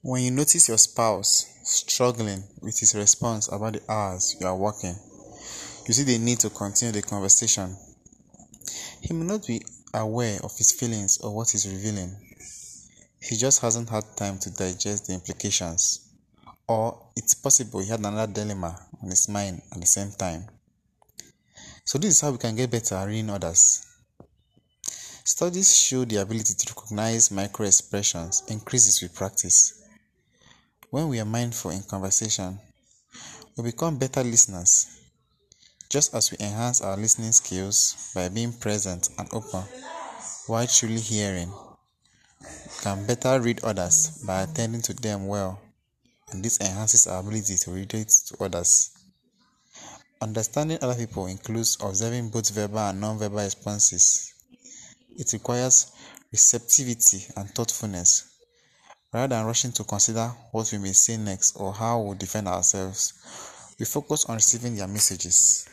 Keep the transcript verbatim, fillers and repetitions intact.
When you notice your spouse struggling with his response about the hours you are working, you see the need to continue the conversation. He may not be aware of his feelings or what he's revealing. He just hasn't had time to digest the implications. Or it's possible he had another dilemma on his mind at the same time. So this is how we can get better at reading others. Studies show the ability to recognize micro-expressions increases with practice. When we are mindful in conversation, we become better listeners, just as we enhance our listening skills by being present and open while truly hearing. We can better read others by attending to them well, and this enhances our ability to relate to others. Understanding other people includes observing both verbal and non-verbal responses. It requires receptivity and thoughtfulness. Rather than rushing to consider what we may say next or how we'll defend ourselves, we focus on receiving their messages.